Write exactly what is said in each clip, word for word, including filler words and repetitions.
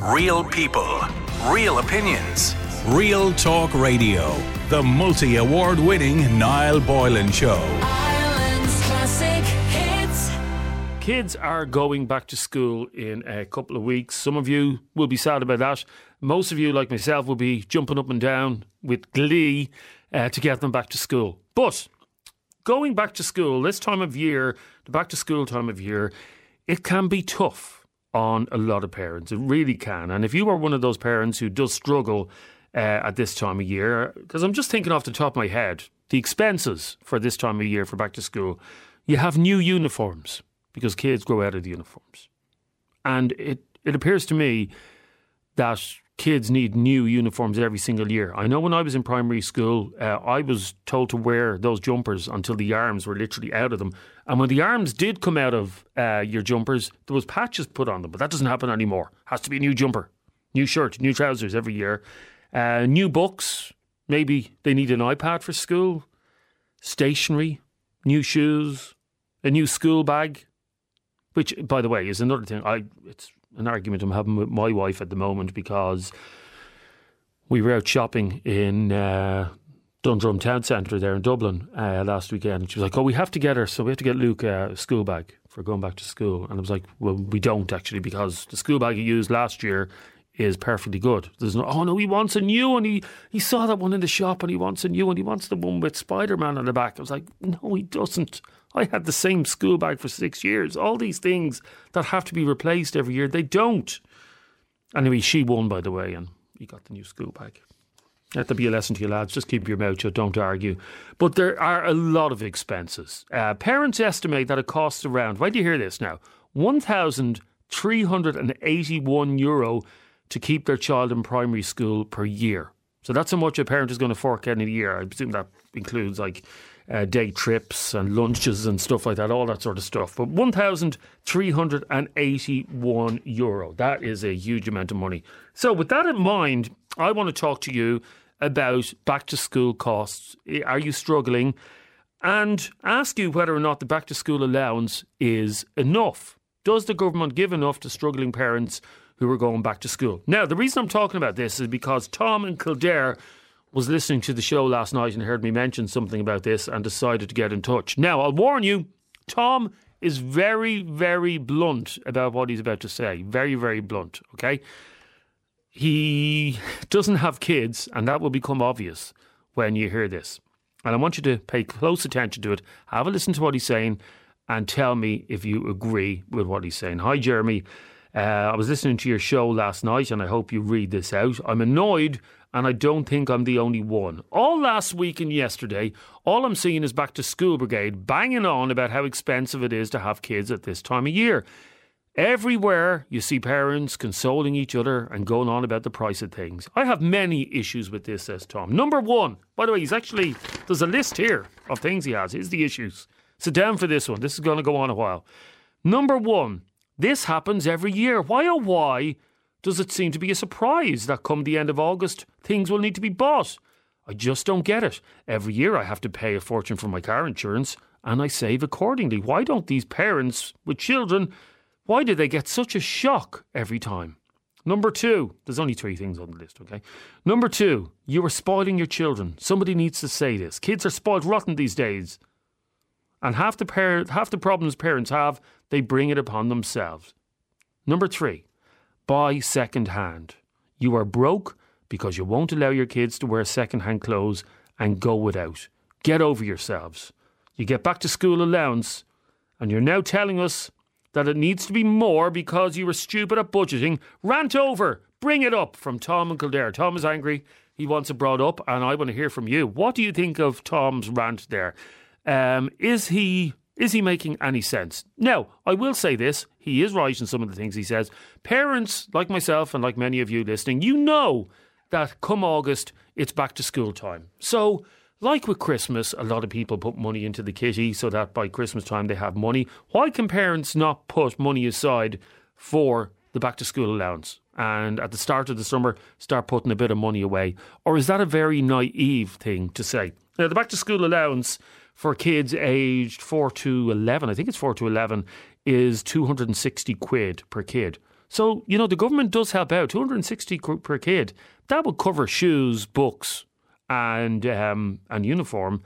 Real people, real opinions. Real Talk Radio. The multi-award winning Niall Boylan Show. Ireland's classic hits. Kids are going back to school in a couple of weeks. Some of you will be sad about that. Most of you, like myself, will be jumping up and down with glee uh, to get them back to school. But going back to school, this time of year, the back to school time of year, it can be tough on a lot of parents. It really can. And if you are one of those parents who does struggle uh, at this time of year, because I'm just thinking off the top of my head, the expenses for this time of year for back to school, you have new uniforms because kids grow out of the uniforms. And it, it appears to me that kids need new uniforms every single year. I know when I was in primary school, uh, I was told to wear those jumpers until the arms were literally out of them. And when the arms did come out of uh, your jumpers, there was patches put on them. But that doesn't happen anymore. Has to be a new jumper, new shirt, new trousers every year. Uh, new books. Maybe they need an iPad for school. Stationery, new shoes, a new school bag. Which, by the way, is another thing. I it's an argument I'm having with my wife at the moment because we were out shopping in uh, Dundrum Town Centre there in Dublin uh, last weekend. And she was like, oh, we have to get her, so we have to get Luke a school bag for going back to school. And I was like, well, we don't actually, because the school bag he used last year is perfectly good. There's no, oh no, he wants a new one. He, he saw that one in the shop and he wants a new one. He wants the one with Spider-Man on the back. I was like, no, he doesn't. I had the same school bag for six years. All these things that have to be replaced every year, they don't. Anyway, she won, by the way, and he got the new school bag. Let there be a lesson to you lads. Just keep your mouth shut, don't argue. But there are a lot of expenses. Uh, parents estimate that it costs around, wait do you hear this now, one thousand three hundred eighty-one euro to keep their child in primary school per year. So that's how much a parent is going to fork out in a year. I presume that includes like uh, day trips and lunches and stuff like that, all that sort of stuff. But one thousand three hundred eighty-one euro. That is a huge amount of money. So with that in mind, I want to talk to you about back to school costs. Are you struggling? And ask you whether or not the back to school allowance is enough. Does the government give enough to struggling parents who are going back to school? Now, the reason I'm talking about this is because Tom in Kildare was listening to the show last night and heard me mention something about this and decided to get in touch. Now, I'll warn you, Tom is very, very blunt about what he's about to say. Very, very blunt, okay? He doesn't have kids, and that will become obvious when you hear this. And I want you to pay close attention to it, have a listen to what he's saying, and tell me if you agree with what he's saying. Hi, Jeremy. Uh, I was listening to your show last night and I hope you read this out. I'm annoyed and I don't think I'm the only one. All last week and yesterday, all I'm seeing is Back to School Brigade banging on about how expensive it is to have kids at this time of year. Everywhere you see parents consoling each other and going on about the price of things. I have many issues with this, says Tom. Number one, by the way, he's actually, there's a list here of things he has. Here's the issues. Sit down for this one. This is going to go on a while. Number one, this happens every year. Why oh why does it seem to be a surprise that come the end of August, things will need to be bought? I just don't get it. Every year I have to pay a fortune for my car insurance and I save accordingly. Why don't these parents with children, why do they get such a shock every time? Number two, there's only three things on the list, okay? Number two, you are spoiling your children. Somebody needs to say this. Kids are spoiled rotten these days. And half the par- half the problems parents have, they bring it upon themselves. Number three, buy second hand. You are broke because you won't allow your kids to wear second hand clothes and go without. Get over yourselves. You get back to school allowance and you're now telling us that it needs to be more because you were stupid at budgeting. Rant over. Bring it up. From Tom in Kildare. Tom is angry. He wants it brought up and I want to hear from you. What do you think of Tom's rant there? Um, is he is he making any sense? Now, I will say this. He is right in some of the things he says. Parents, like myself and like many of you listening, you know that come August, it's back to school time. So, like with Christmas, a lot of people put money into the kitty so that by Christmas time they have money. Why can parents not put money aside for the back to school allowance? And at the start of the summer, start putting a bit of money away? Or is that a very naive thing to say? Now, the back to school allowance for kids aged four to eleven, I think it's four to eleven, is two hundred sixty quid per kid. So, you know, the government does help out, two hundred sixty per kid. That would cover shoes, books and um, and uniform.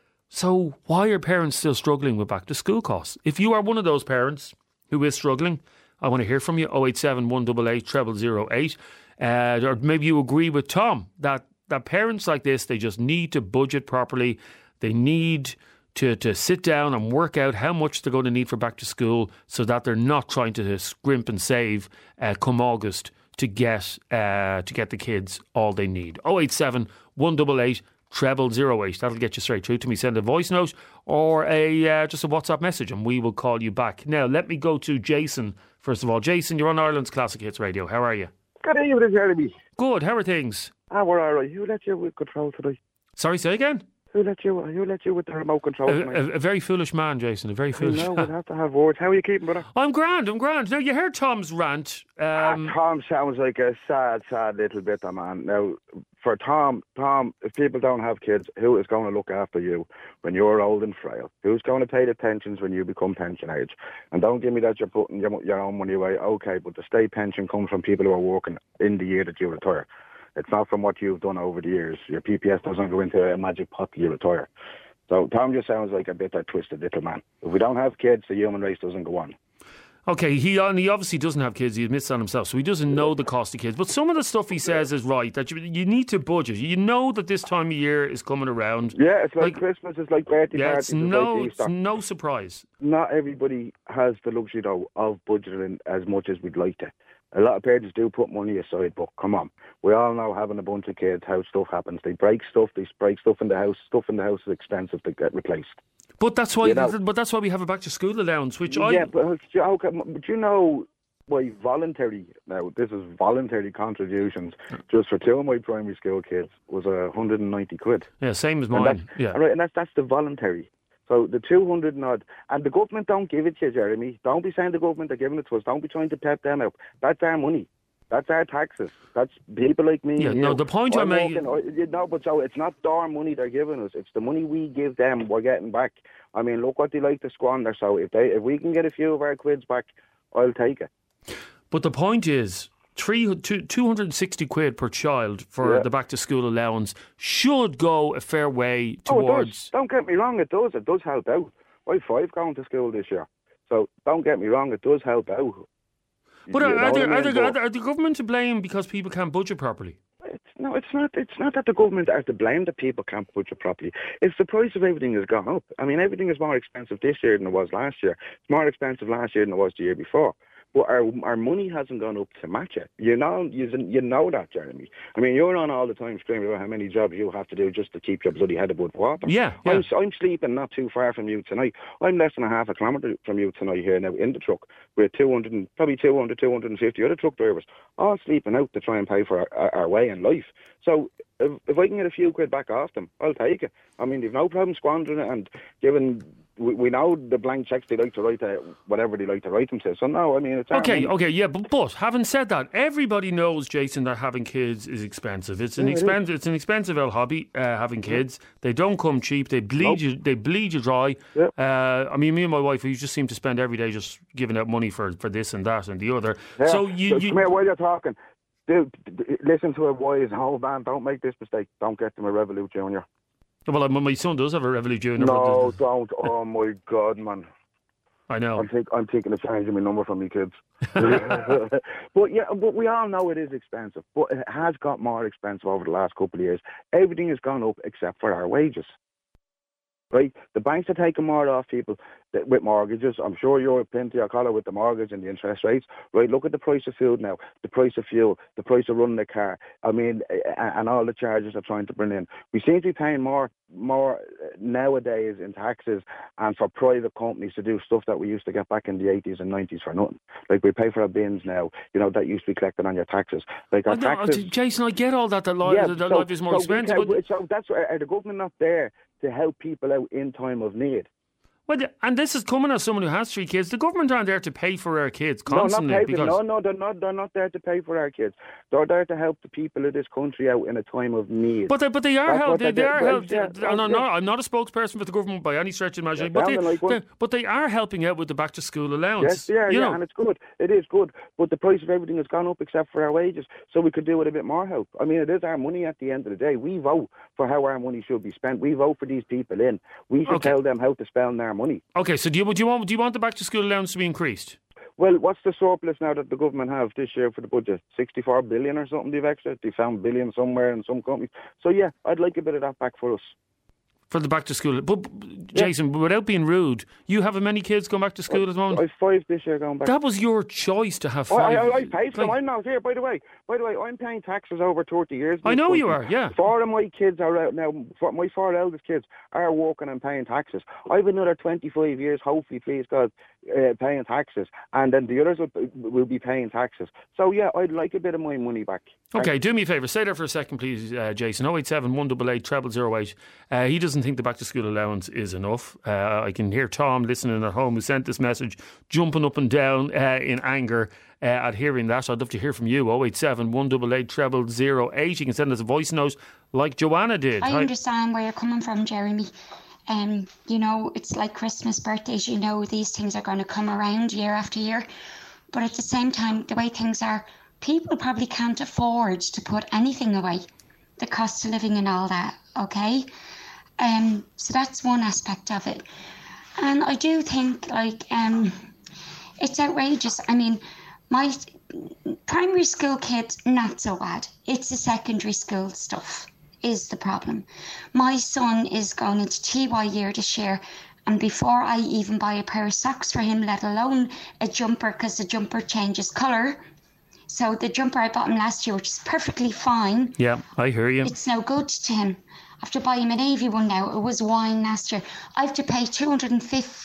So why are parents still struggling with back to school costs? If you are one of those parents who is struggling, I want to hear from you, oh eight seven, one eight eight, zero zero zero eight. Uh, or maybe you agree with Tom that, that parents like this, they just need to budget properly. They need to, to sit down and work out how much they're going to need for back to school so that they're not trying to scrimp and save uh, come August to get uh, to get the kids all they need. oh eight seven, one eight eight, zero zero zero eight. That'll get you straight through to me. Send a voice note or a uh, just a WhatsApp message and we will call you back. Now, let me go to Jason. First of all, Jason, you're on Ireland's Classic Hits Radio. How are you? Good evening, Jeremy. Good. How are things? Ah, we're all right. Who let you with control today? Sorry, say again? Who let you Who let you with the remote control A, tonight? a, a very foolish man, Jason. A very foolish No, man. we'll have to have words. How are you keeping, brother? I'm grand, I'm grand. Now, you heard Tom's rant. Um, ah, Tom sounds like a sad, sad little bit, of man. Now, for Tom, Tom, if people don't have kids, who is going to look after you when you're old and frail? Who's going to pay the pensions when you become pension age? And don't give me that you're putting your, your own money away. Okay, but the state pension comes from people who are working in the year that you retire. It's not from what you've done over the years. Your P P S doesn't go into a magic pot till you retire. So Tom just sounds like a bit of a twisted little man. If we don't have kids, the human race doesn't go on. Okay, he and he obviously doesn't have kids. He admits that himself, so he doesn't know the cost of kids. But some of the stuff he says is right. That you, you need to budget. You know that this time of year is coming around. Yeah, it's like, Like- Christmas. It's like birthday Yeah, parties. it's It's no, like it's Easter. no surprise. Not everybody has the luxury though of budgeting as much as we'd like to. A lot of parents do put money aside, but come on, we all know having a bunch of kids how stuff happens. They break stuff. They break stuff in the house. Stuff in the house is expensive to get replaced. But that's why. You know- But that's why we have a back to school allowance, which I. Yeah, but how come, but you know why voluntary, now this is voluntary contributions just for two of my primary school kids was a hundred and ninety quid. Yeah, same as And mine. that's, Yeah. Right, and that's that's the voluntary. So the two hundred and odd, and the government don't give it to you, Jeremy. Don't be saying the government are giving it to us. Don't be trying to pep them out. That's our money. That's our taxes. That's people like me. Yeah, and no, you. the point I'm I'm making- walking- I- you know, but so it's not their money they're giving us. It's the money we give them. We're getting back. I mean, look what they like to squander. So if they, if we can get a few of our quids back, I'll take it. But the point is, three, two, two hundred sixty quid per child for Yeah. the back to school allowance should go a fair way Oh, it towards. does. Don't get me wrong. It does. It does help out. I have five going to school this year. So don't get me wrong. It does help out. But You are, know are, what there, I are, mean? there, But- are, there, are the government to blame because people can't budget properly? It's, no, it's not. It's not that the government are to blame that people can't budget properly. It's the price of everything has gone up. I mean, everything is more expensive this year than it was last year. It's more expensive last year than it was the year before. But our our money hasn't gone up to match it. You know, you, you know that, Jeremy. I mean, you're on all the time screaming about how many jobs you have to do just to keep your bloody head above water. Yeah, yeah. I'm, I'm sleeping not too far from you tonight. I'm less than a half a kilometre from you tonight here now in the truck with two hundred, and, probably two hundred, two hundred fifty other truck drivers all sleeping out to try and pay for our, our, our way in life. So if, if I can get a few quid back off them, I'll take it. I mean, they've no problem squandering it and giving. We, we know the blank checks they like to write to whatever they like to write them to. So no, I mean it's our Okay, money. okay, yeah, but, but having said that, everybody knows, Jason, that having kids is expensive. It's an Yeah, it is. expensive, it's an expensive old hobby. Uh, having kids, they don't come cheap. They bleed Nope. you. They bleed you dry. Yeah. Uh, I mean, me and my wife, we just seem to spend every day just giving out money for, for this and that and the other. Yeah. So you, you come here while you're talking. Dude, d- d- listen to a wise whole man. Don't make this mistake. Don't get them a Revolut Junior. well, my my son does have a Revolut Junior. No, but don't. Oh my God, man. I know. I'm, think, I'm taking a change in my number from my kids. But yeah, but we all know it is expensive. But it has got more expensive over the last couple of years. Everything has gone up except for our wages. Right? The banks are taking more off people that, with mortgages. I'm sure you're plenty of collar with the mortgage and the interest rates. Right? Look at the price of food now, the price of fuel, the price of running a car. I mean, and, and all the charges they're trying to bring in. We seem to be paying more, more nowadays in taxes and for private companies to do stuff that we used to get back in the eighties and nineties for nothing. Like we pay for our bins now. You know that used to be collected on your taxes. Like our I know, taxes. Jason, I get all that. That life, that so- life is more so we expensive. can- But so that's why are the government not there to help people out in time of need? Well, and this is coming as someone who has three kids. The government aren't there to pay for our kids constantly. No, not pay because... no, no, they're not. They're not there to pay for our kids. They're there to help the people of this country out in a time of need. But they, but they are That's helped. They, they they are well, helped. yeah, I'm, yeah. not, I'm not a spokesperson for the government by any stretch of the imagination. Yeah, but, they, like they, but they are helping out with the back to school allowance. Yes, yeah, you yeah, know. and it's good. It is good. But the price of everything has gone up except for our wages, so we could do with a bit more help. I mean, it is our money at the end of the day. We vote for how our money should be spent. We vote for these people in. We should Okay. tell them how to spend their money. Okay, so do you, do you want do you want the back to school allowance to be increased? Well, what's the surplus now that the government have this year for the budget? sixty-four billion or something they've extra? They found billion somewhere in some companies. So yeah, I'd like a bit of that back for us. For the back to school. But, but Jason, yeah. without being rude, you have many kids going back to school I, at the moment? I have five this year going back. That was your choice to have I, five. I, I paid for them. Like- I'm not here, by the way. By the way, I'm paying taxes over thirty years. in I this know you country. are, yeah. Four of my kids are out now. Four, my four eldest kids are working and paying taxes. I've another twenty-five years, hopefully, please God, uh, paying taxes. And then the others will, will be paying taxes. So, yeah, I'd like a bit of my money back. Okay, do me a favour. Stay there for a second, please, uh, Jason. oh eight seven, one eight eight, zero zero zero eight. Uh, he doesn't think the back to school allowance is enough. Uh, I can hear Tom listening at home who sent this message, jumping up and down uh, in anger uh, at hearing that. I'd love to hear from you. oh eight seven, one eight eight, zero zero zero eight. You can send us a voice note like Joanna did. I Hi. understand where you're coming from, Jeremy. Um, you know, it's like Christmas, birthdays, you know, these things are going to come around year after year. But at the same time, the way things are, people probably can't afford to put anything away. The cost of living and all that, okay? Um, so that's one aspect of it. And I do think, like, um, it's outrageous. I mean, my primary school kids, not so bad. It's the secondary school stuff is the problem. My son is going into T Y year this year, and before I even buy a pair of socks for him, let alone a jumper, because the jumper changes colour. So the jumper I bought him last year, which is perfectly fine, Yeah, I hear you. it's no good to him. I have to buy him a navy one now. It was wine last year. I have to pay two hundred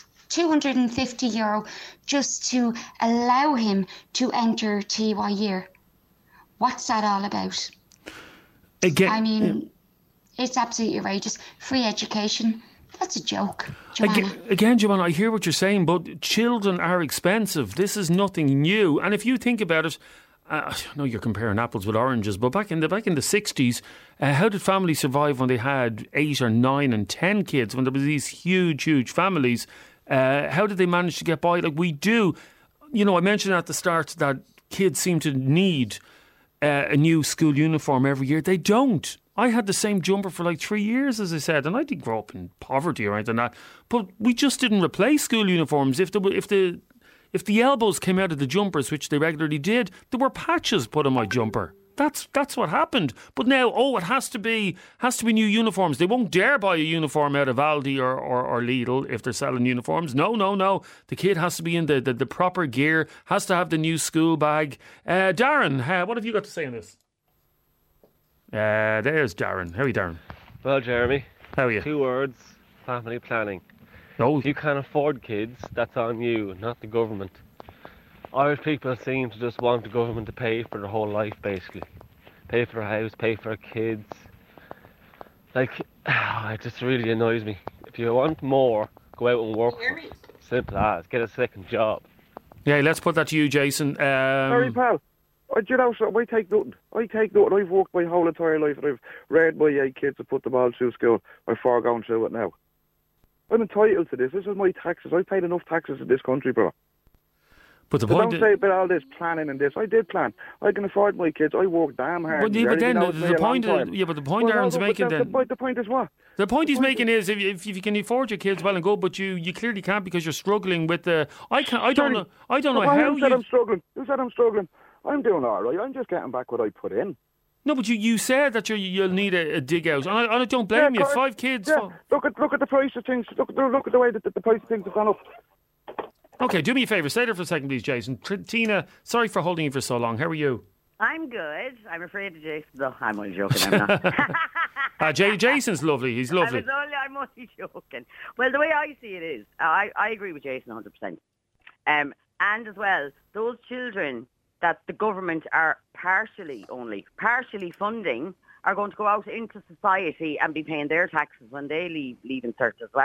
fifty euro just to allow him to enter T Y year. What's that all about? Again, I mean, it's absolutely outrageous. Free education, that's a joke, Joanna. Again, again, Joanna, I hear what you're saying, but children are expensive. This is nothing new. And if you think about it, uh, I know you're comparing apples with oranges, but back in the back in the sixties, uh, how did families survive when they had eight or nine and ten kids? When there was these huge, huge families, uh, how did they manage to get by? Like we do, you know. I mentioned at the start that kids seem to need uh, a new school uniform every year. They don't. I had the same jumper for like three years, as I said, and I didn't grow up in poverty or anything like that. But we just didn't replace school uniforms. If the if the if the elbows came out of the jumpers, which they regularly did, there were patches put on my jumper. That's that's what happened. But now, oh, it has to be has to be new uniforms. They won't dare buy a uniform out of Aldi or, or, or Lidl if they're selling uniforms. No, no, no. The kid has to be in the, the, the proper gear, has to have the new school bag. Uh, Darren, uh, what have you got to say on this? Uh, there's Darren. How are you, Darren? Well, Jeremy, How are you? two words, family planning. Oh, If you can't afford kids, that's on you, not the government. Irish people seem to just want the government to pay for their whole life, basically. Pay for a house, pay for kids. Like, it just really annoys me. If you want more, go out and work. For it. Simple as, get a second job. yeah, let's put that to you, Jason. Sorry, Um, pal. I, you know, so I take nothing. I take nothing. I've worked my whole entire life and I've reared my eight kids and put them all through school. I'm far going through it now. I'm entitled to this. This is my taxes. I've paid enough taxes in this country, bro. but the So point don't is, say about all this planning and this. I did plan. I can afford my kids. I work damn hard. but, yeah, but Jerry, then you know, the, it's me the a long point, time. yeah, but the point Well, no, Darren's but making the, then. the, point, the point is what? The point he's point making is if, if if you can afford your kids, well and good, but you, you clearly can't because you're struggling with the. I can I don't Sorry. know. I don't know Well, how who said you. I'm struggling? Who said I'm struggling? I'm doing all right. I'm just getting back what I put in. No, but you, you said that you you'll need a, a dig out, and I, and I don't blame Yeah, you. correct. Five kids. Yeah. fi- Look at look at the price of things. Look at the, look at the way that the, the price of things have gone up. Okay, do me a favour. Stay there for a second, please, Jason. Tr- Tina, sorry for holding you for so long. How are you? I'm good. I'm afraid of Jason. No, I'm only joking. I'm not. Uh, Jay, Jason's lovely. He's I lovely. was only, I'm only joking. Well, the way I see it is, I, I agree with Jason one hundred percent. Um, and as well, those children that the government are partially only, partially funding are going to go out into society and be paying their taxes when they leave, leave in cert as well.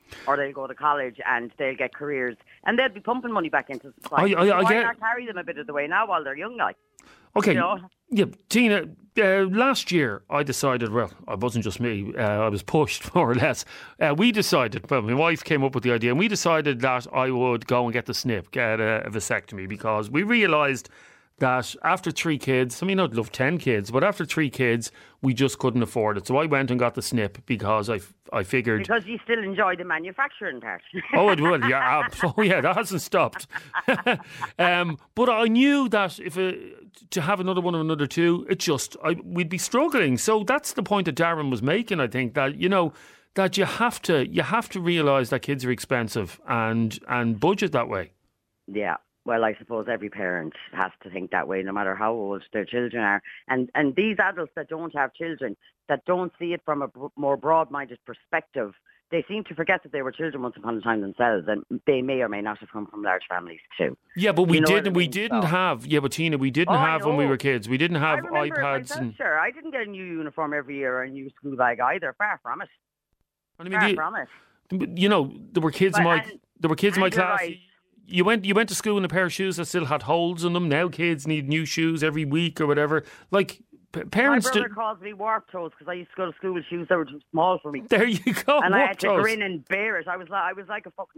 or they'll go to college and they'll get careers, and they'll be pumping money back into society. I, I, I Why get... not carry them a bit of the way now while they're young, like? Okay, You know? yeah, Tina, uh, last year I decided, well, it wasn't just me, uh, I was pushed more or less. Uh, we decided, well, my wife came up with the idea, and we decided that I would go and get the snip, get a, a vasectomy, because we realised that after three kids, I mean, I'd love ten kids, but after three kids, we just couldn't afford it. So I went and got the snip because I, I figured... Because you still enjoy the manufacturing part. Oh, it will, yeah. Oh, yeah, that hasn't stopped. um, but I knew that if it, to have another one or another two, it just, I, we'd be struggling. So that's the point that Darren was making, I think, that, you know, that you have to you have to realise that kids are expensive and, and budget that way. Yeah. Well, I suppose every parent has to think that way, no matter how old their children are. And and these adults that don't have children, that don't see it from a b- more broad-minded perspective, they seem to forget that they were children once upon a time themselves, and they may or may not have come from large families too. Yeah, but we You know didn't. what I We mean? didn't So- have. Yeah, but Tina, we didn't Oh, I have when we know. were kids. We didn't have I remember it iPads myself, and. sure. I didn't get a new uniform every year or a new school bag either. Far from it. I mean, Far you, from it. you know, there were kids in But- my and- there were kids in my and you're class. right. You went you went to school in a pair of shoes that still had holes in them. Now kids need new shoes every week or whatever. Like p- parents My brother do. calls me warped toes because I used to go to school with shoes that were too small for me. There you go. And I had warped to toes. grin and bear it. I was like, I was like a fucking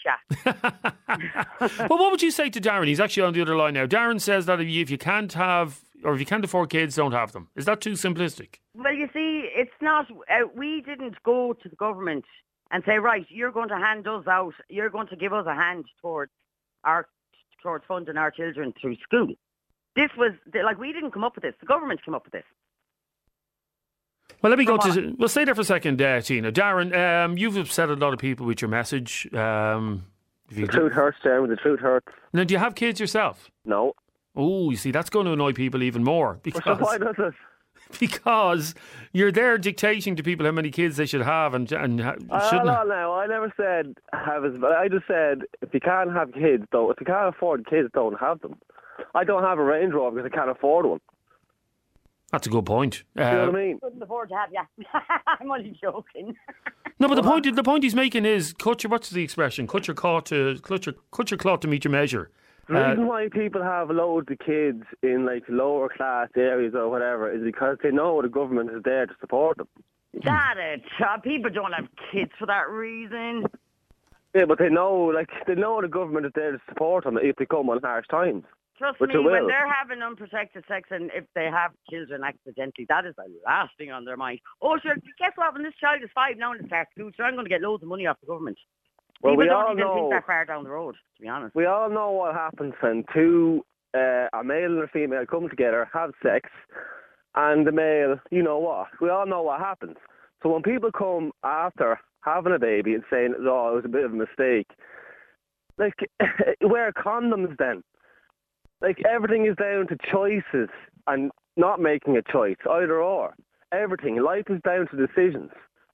geisha. Well, what would you say to Darren? He's actually on the other line now. Darren says that if you, if you can't have or if you can't afford kids, don't have them. Is that too simplistic? Well, you see, it's not. Uh, we didn't go to the government and say, right, you're going to hand us out. You're going to give us a hand towards our towards funding our children through school. This was like we didn't come up with this. The government came up with this. Well, let me go Come to. We'll stay there for a second, uh, Tina. Darren, um, you've upset a lot of people with your message. Um, if you The truth hurts, Jeremy. The truth hurts. Now, do you have kids yourself? No. Oh, you see, that's going to annoy people even more because Why does it? because you're there dictating to people how many kids they should have and and ha- Uh, shouldn't. no, no, I never said have as. I just said if you can't have kids, though, if you can't afford kids, don't have them. I don't have a Range Rover because I can't afford one. That's a good point. Uh, You know what I mean? Couldn't afford to have you. I'm only joking. No, but the point the point he's making is cut your what's the expression? Cut your cloth to cut your cut your cloth to meet your measure. The Uh, reason why people have loads of kids in like lower class areas or whatever is because they know the government is there to support them. That it. Uh, people don't have kids for that reason. Yeah, but they know, like they know the government is there to support them if they come on harsh times. Trust Which me, they will. when they're having unprotected sex and if they have children accidentally, that is the last thing on their mind. Oh, sure, guess what? When this child is five now and it starts school, sure, I'm going to get loads of money off the government. Well, People we don't all even know. think that far down the road, to be honest. We all know what happens when two, uh, a male and a female come together, have sex, and the male, you know what? We all know what happens. So when people come after having a baby and saying, oh, it was a bit of a mistake, like, wear condoms then. Like, everything is down to choices and not making a choice, either or. Everything. Life is down to decisions.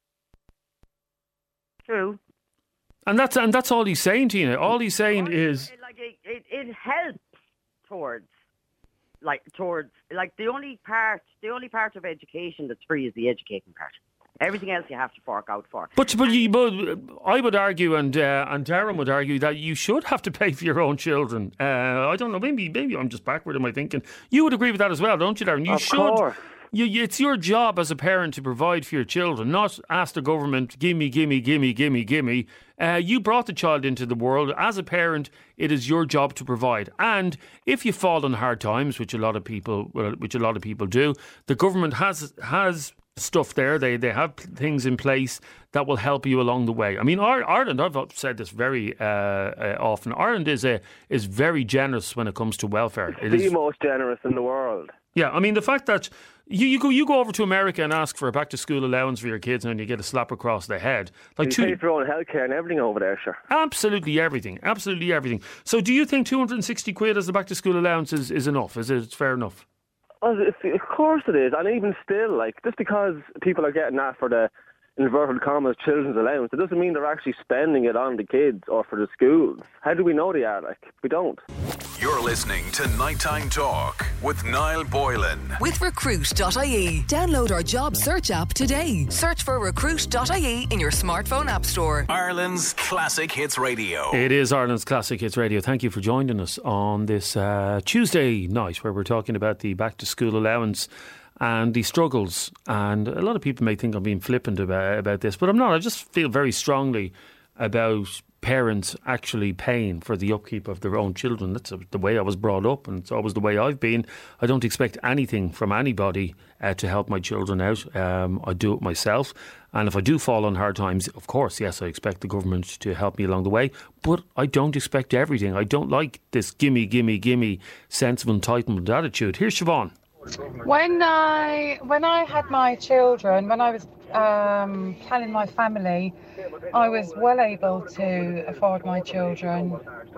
True. and that's and that's all he's saying, Tina. All he's saying Or is it, like it, it, it helps towards, like towards, like the only part, the only part of education that's free is the educating part. Everything else you have to fork out for. But but, you, but I would argue, and uh, and Darren would argue that you should have to pay for your own children. Uh, I don't know, maybe maybe I'm just backward in my thinking. You would agree with that as well, don't you, Darren? You Of should. course. You, you- it's your job as a parent to provide for your children, not ask the government, gimme, gimme, gimme, gimme, gimme. Uh, you brought the child into the world. As a parent, it is your job to provide. And if you fall on hard times, which a lot of people, well, which a lot of people do, the government has has stuff there. They they have things in place that will help you along the way. I mean, Ir- Ireland. I've said this very uh, uh, often. Ireland is a is very generous when it comes to welfare. It The is. most generous in the world. Yeah, I mean the fact that you, you go you go over to America and ask for a back to school allowance for your kids and you get a slap across the head. Like You two, pay for your own healthcare and everything over there, sure. absolutely everything, absolutely everything. So do you think two hundred sixty quid as the back to school allowance is, is enough? Is it fair enough? Well, it's, of course it is, and even still, like, just because people are getting that for the inverted commas children's allowance, it doesn't mean they're actually spending it on the kids or for the schools. How do we know they are? Like, we don't. You're listening to Nighttime Talk with Niall Boylan. With recruit dot I E. Download our job search app today. Search for recruit dot I E in your smartphone app store. Ireland's Classic Hits Radio. It is Ireland's Classic Hits Radio. Thank you for joining us on this uh, Tuesday night where we're talking about the back to school allowance and the struggles. And a lot of people may think I'm being flippant about, about this, but I'm not. I just feel very strongly about parents actually paying for the upkeep of their own children. That's the way I was brought up, and it's always the way I've been. I don't expect anything from anybody uh, to help my children out. Um, I do it myself, and if I do fall on hard times, of course, yes, I expect the government to help me along the way, but I don't expect everything. I don't like this gimme, gimme, gimme sense of entitlement attitude. Here's Siobhan. When I when I had my children, when I was um, planning my family, I was well able to afford my children.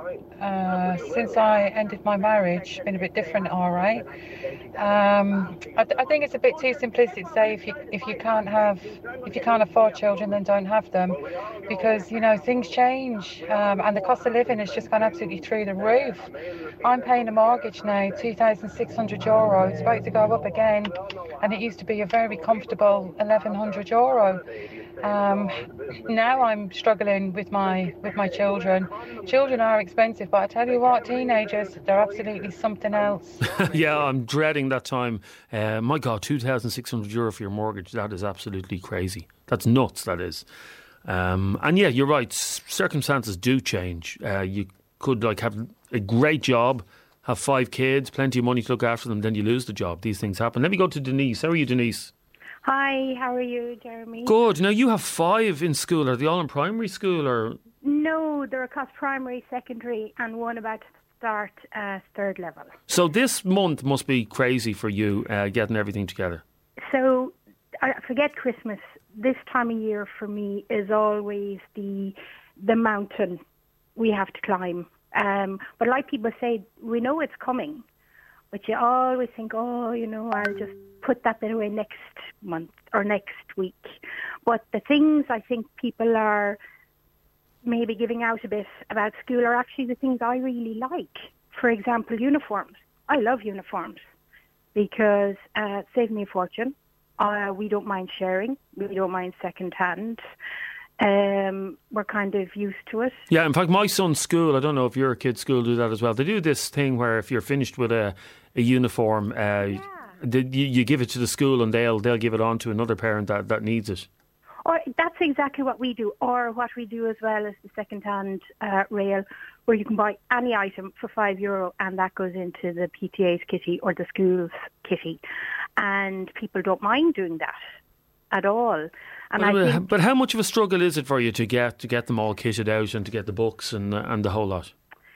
Uh, since I ended my marriage, been a bit different, all right. Um, I, I think it's a bit too simplistic to say if you if you can't have if you can't afford children, then don't have them, because you know things change, um, and the cost of living has just gone absolutely through the roof. I'm paying a mortgage now, two thousand six hundred euro. It's about to go up again, and it used to be a very comfortable eleven hundred euro. Um, now I'm struggling with my with my children. Children are expensive, but I tell you what, teenagers, they're absolutely something else. Yeah, I'm dreading that time. Uh, my God, two thousand six hundred euro for your mortgage, that is absolutely crazy. That's nuts, that is. Um, and yeah, you're right, circumstances do change. Uh, you could like have a great job, have five kids, plenty of money to look after them, then you lose the job. These things happen. Let me go to Denise. How are you, Denise? Hi, how are you, Jeremy? Good. Now, you have five in school. Are they all in primary school or...? No, they're across primary, secondary, and one about to start uh, third level. So this month must be crazy for you, uh, getting everything together. So, I forget Christmas. This time of year for me is always the the mountain we have to climb. Um, but like people say, we know it's coming. But you always think, oh, you know, I'll just put that bit away next month or next week. But the things I think people are maybe giving out a bit about school are actually the things I really like. For example, uniforms. I love uniforms because uh, it saves me a fortune. Uh, we don't mind sharing. We don't mind second hand. Um, we're kind of used to it. Yeah, in fact, my son's school, I don't know if your kid's school do that as well. They do this thing where if you're finished with a, a uniform, uh, yeah. the, you, you give it to the school and they'll they'll give it on to another parent that, that needs it. Or that's exactly what we do. Or what we do as well is the second-hand uh, rail, where you can buy any item for five euro, and that goes into the P T A's kitty or the school's kitty, and people don't mind doing that at all. And but, I think, but how much of a struggle is it for you to get to get them all kitted out and to get the books and and the whole lot?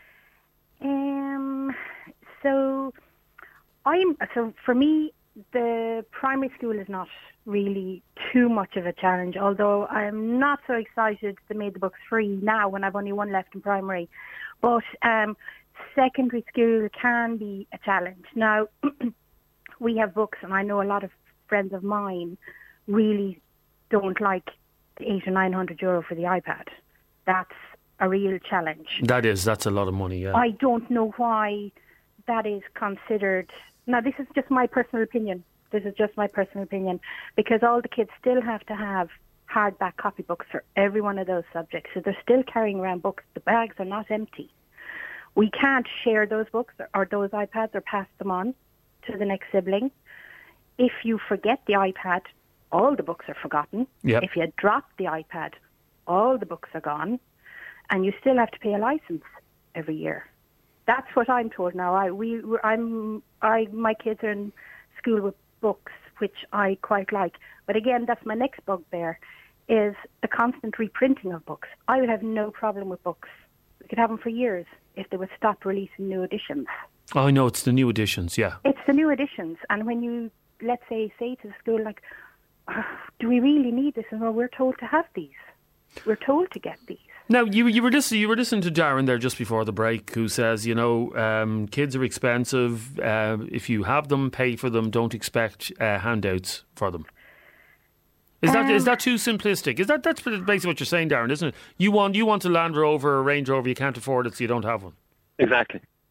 Um. So, I'm so for me, the primary school is not really too much of a challenge. Although I'm not so excited they made the books free now when I've only one left in primary. But um, secondary school can be a challenge. Now, we have books, and I know a lot of friends of mine really don't like the eight or nine hundred euro for the iPad. That's a real challenge. That is, that's a lot of money, yeah. I don't know why that is considered. Now, this is just my personal opinion. This is just my personal opinion, because all the kids still have to have hardback copybooks for every one of those subjects. So they're still carrying around books. The bags are not empty. We can't share those books or, or those iPads or pass them on to the next sibling. If you forget the iPad, all the books are forgotten. Yep. If you drop the iPad, all the books are gone, and you still have to pay a license every year. That's what I'm told now. I we I'm I my kids are in school with books, which I quite like. But again, that's my next bugbear, is the constant reprinting of books. I would have no problem with books. We could have them for years if they would stop releasing new editions. Oh, I know, it's the new editions, yeah. It's the new editions, and when you, let's say, say to the school, like, oh, do we really need this? And well, we're told to have these. We're told to get these. Now, you you were listening, you were listening to Darren there just before the break, who says, you know, um, kids are expensive. Uh, if you have them, pay for them. Don't expect uh, handouts for them. Is that um, is that too simplistic? Is that that's basically what you're saying, Darren, isn't it? You want you want a Land Rover or a Range Rover, you can't afford it, so you don't have one. Exactly.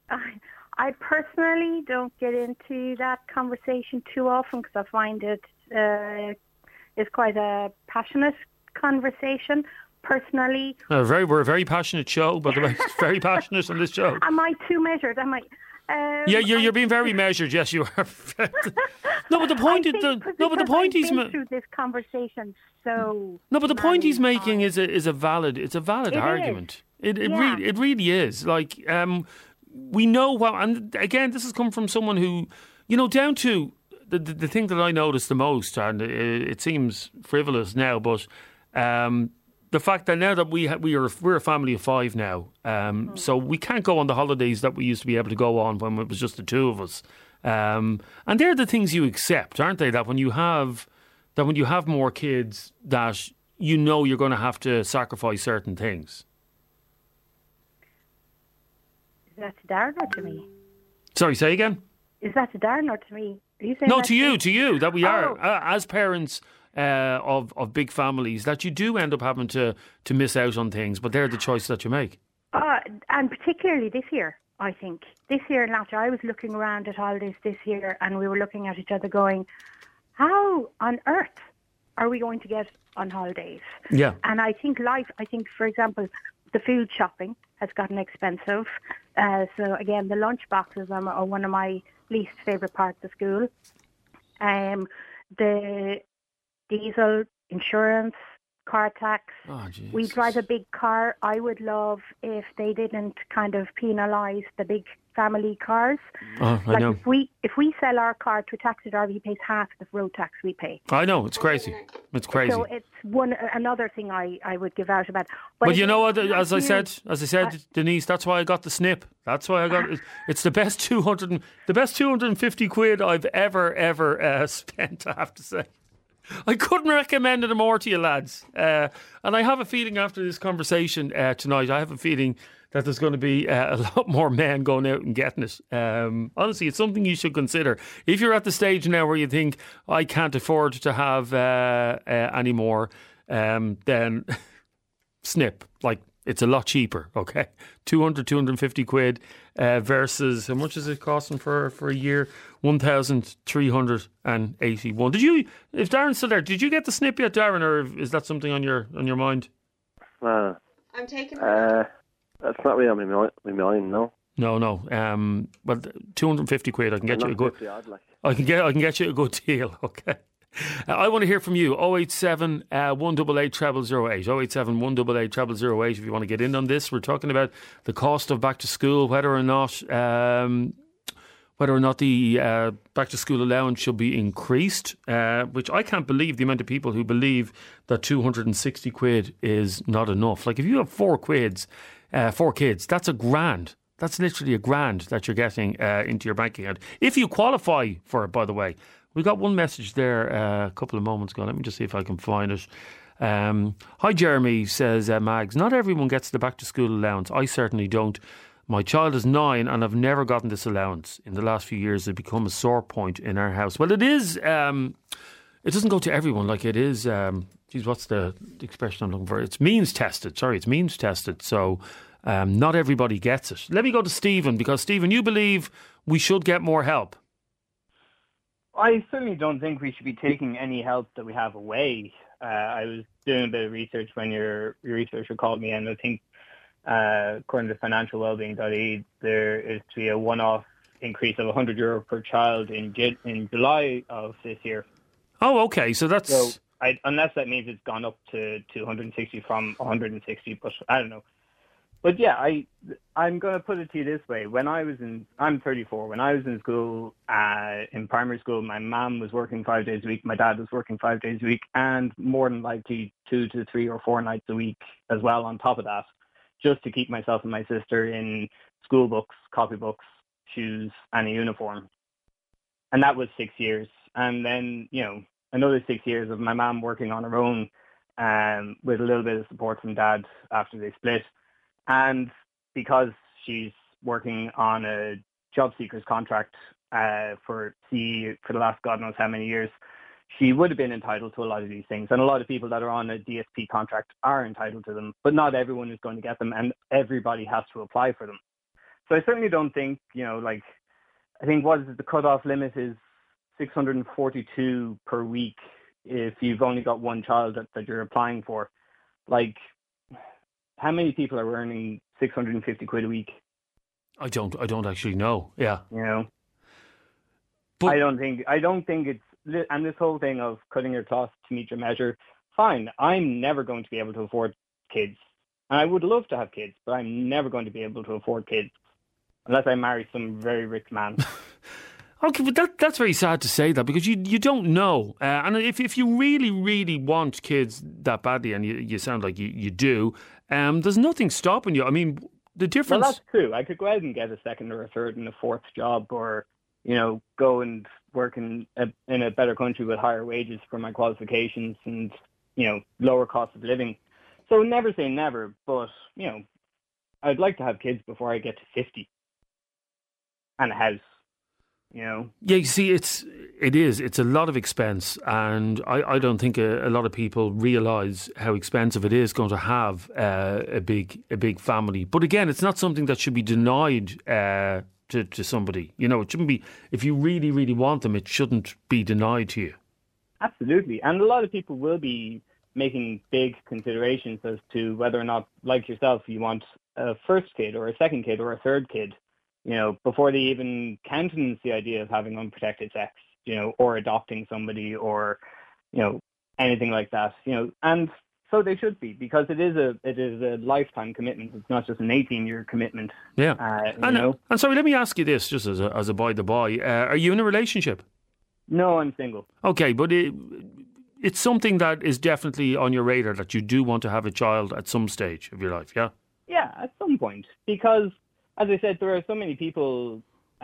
I, I personally don't get into that conversation too often because I find it uh, is quite a passionate conversation. Personally, Uh, very, we're a very passionate show, by the way. Very passionate on this show. am I too measured? Am I? Um, Yeah, you're, I you're being very measured. Yes, you are. No, but the point I is, think the, because no, but the point I've he's been ma- through this conversation so no, but the point many he's making is a is a valid. It's a valid It is. argument. It it, Yeah. really it really is. Like um, we know what, and again, this has come from someone who, you know, down to the the, the thing that I noticed the most, and it, it seems frivolous now, but um, the fact that now that we ha- we are we're a family of five now, um, Mm. so we can't go on the holidays that we used to be able to go on when it was just the two of us. Um, and they're the things you accept, aren't they? That when you have that when you have more kids, that you know you're going to have to sacrifice certain things. Is that to Darren or to me? Sorry, say again. Is that to Darren or to me? Are you saying No, that to you, me? to you. That we are Oh. uh, as parents uh, of of big families, that you do end up having to to miss out on things, but they're the choice that you make. Uh, and particularly this year, I think. This year and last year, I was looking around at holidays this year and we were looking at each other going, how on earth are we going to get on holidays? Yeah. And I think life, I think, for example, the food shopping has gotten expensive. Uh, so again, the lunch boxes are, are one of my least favourite parts of school. Um, the diesel, insurance, car tax. Oh, jeez. We drive a big car. I would love if they didn't kind of penalise the big family cars. Oh, I like know. if we if we sell our car to a taxi driver, he pays half the road tax we pay. I know, it's crazy. It's crazy. So it's one another thing I, I would give out about. But But you know what? again, As I you- said, as I said, Denise, that's why I got the snip. That's why I got it. It's the best two hundred, and- the best two hundred and fifty quid I've ever ever uh, spent. I have to say, I couldn't recommend it more to you, lads. Uh, and I have a feeling after this conversation uh, tonight, I have a feeling that there's going to be uh, a lot more men going out and getting it. Um, honestly, it's something you should consider. If you're at the stage now where you think, I can't afford to have uh, uh, any more, um, then snip. Like, it's a lot cheaper, okay? two hundred, two hundred fifty quid uh, versus, how much is it costing for, for a year? one thousand three hundred eighty-one. Did you, if Darren's still there, did you get the snip yet, Darren, or is that something on your on your mind? Uh, I'm taking uh, that's not really on my mind, my mind no. No, no. Um, well, two hundred fifty quid, I can get you a good. fifty odd, like. I can get, I can get you a good deal. Okay. Uh, I want to hear from you. oh eight seven, one eight eight, zero zero zero eight. oh eight seven, one eight eight, zero zero zero eight. If you want to get in on this, we're talking about the cost of back to school, whether or not, um, whether or not the uh, back to school allowance should be increased. Uh, which I can't believe the amount of people who believe that two hundred sixty quid is not enough. Like if you have four quids, uh, four kids, that's a grand. That's literally a grand that you're getting uh, into your bank account. If you qualify for it, by the way. We got one message there uh, a couple of moments ago. Let me just see if I can find it. Um, Hi, Jeremy, says uh, Mags. Not everyone gets the back to school allowance. I certainly don't. My child is nine and I've never gotten this allowance. In the last few years, it's become a sore point in our house. Well, it is. Um, it doesn't go to everyone. Like it is. Um, geez, what's the expression I'm looking for? It's means tested. Sorry, it's means tested. So um, not everybody gets it. Let me go to Stephen because Stephen, you believe we should get more help. I certainly don't think we should be taking any help that we have away. Uh, I was doing a bit of research when your, your researcher called me, and I think, uh, according to financial wellbeing dot I E, there is to be a one-off increase of one hundred euro per child in Ju- in July of this year. Oh, okay. So that's... So I, unless that means it's gone up to two hundred sixty from one hundred sixty, but I don't know. But yeah, I, I'm going to put it to you this way. When I was in, I'm thirty-four. When I was in school, uh, in primary school, my mum was working five days a week. My dad was working five days a week, and more than likely two to three or four nights a week as well on top of that, just to keep myself and my sister in school books, copybooks, shoes, and a uniform. And that was six years. And then, you know, another six years of my mum working on her own, um, with a little bit of support from dad after they split. And because she's working on a job seekers contract uh, for C E for the last God knows how many years, she would have been entitled to a lot of these things. And a lot of people that are on a D S P contract are entitled to them, but not everyone is going to get them, and everybody has to apply for them. So I certainly don't think, you know, like, I think what is it, the cutoff limit is six hundred forty-two per week if you've only got one child that, that you're applying for. Like, how many people are earning six hundred fifty quid a week? I don't. I don't actually know. Yeah. You know, but I don't think. I don't think it's. And this whole thing of cutting your cloth to meet your measure. Fine. I'm never going to be able to afford kids, and I would love to have kids, but I'm never going to be able to afford kids unless I marry some very rich man. Okay, but that, that's very sad to say that, because you you don't know. Uh, and if if you really, really want kids that badly, and you, you sound like you, you do, um, there's nothing stopping you. I mean, the difference... Well, that's true. I could go out and get a second or a third and a fourth job, or, you know, go and work in a, in a better country with higher wages for my qualifications and, you know, lower cost of living. So never say never, but, you know, I'd like to have kids before I get to fifty. And a house. You know? Yeah, you see, it's it is it's a lot of expense, and I, I don't think a, a lot of people realise how expensive it is going to have uh, a big a big family. But again, it's not something that should be denied uh, to to somebody. You know, it shouldn't be. If you really really want them, it shouldn't be denied to you. Absolutely, and a lot of people will be making big considerations as to whether or not, like yourself, you want a first kid or a second kid or a third kid. You know, before they even countenance the idea of having unprotected sex, you know, or adopting somebody, or, you know, anything like that, you know, and so they should be, because it is a it is a lifetime commitment. It's not just an eighteen-year commitment. Yeah, uh, you and, know. And sorry, let me ask you this, just as a, as a by the by, uh, are you in a relationship? No, I'm single. Okay, but it, it's something that is definitely on your radar, that you do want to have a child at some stage of your life, yeah? Yeah, at some point, because, as I said, there are so many people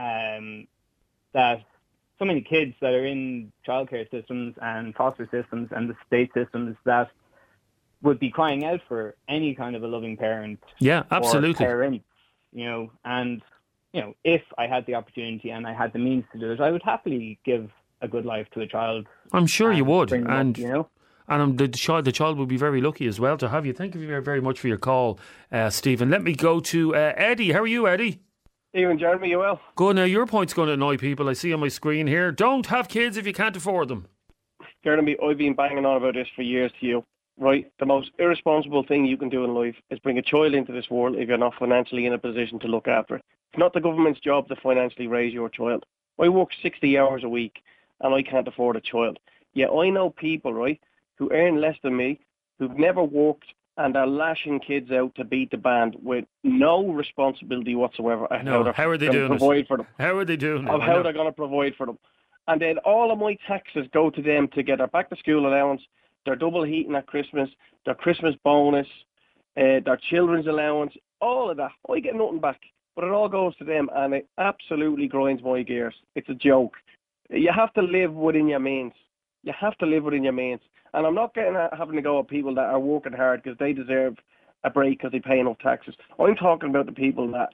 um, that, so many kids that are in childcare systems and foster systems and the state systems that would be crying out for any kind of a loving parent. Yeah, absolutely. Or parents, you know, and, you know, if I had the opportunity and I had the means to do it, I would happily give a good life to a child. I'm sure you would. And, up, you know? And um, the child, the child would be very lucky as well to have you. Thank you very, very much for your call, uh, Stephen. Let me go to uh, Eddie. How are you, Eddie? You and Jeremy, you well? Good. Now, your point's going to annoy people. I see on my screen here. Don't have kids if you can't afford them. Jeremy, I've been banging on about this for years to you. Right? The most irresponsible thing you can do in life is bring a child into this world if you're not financially in a position to look after it. It's not the government's job to financially raise your child. I work sixty hours a week and I can't afford a child. Yet I know people, right, who earn less than me, who've never worked, and are lashing kids out to beat the band with no responsibility whatsoever. No, how, how are they doing provide it? For them. How are they doing Of it? how they're going to provide for them. And then all of my taxes go to them to get their back-to-school allowance, their double heating at Christmas, their Christmas bonus, uh, their children's allowance, all of that. I get nothing back, but it all goes to them, and it absolutely grinds my gears. It's a joke. You have to live within your means. You have to live within your means. And I'm not getting having to go at people that are working hard because they deserve a break because they pay enough taxes. I'm talking about the people that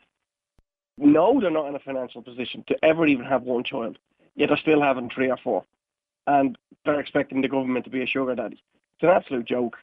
know they're not in a financial position to ever even have one child, yet they're still having three or four. And they're expecting the government to be a sugar daddy. It's an absolute joke.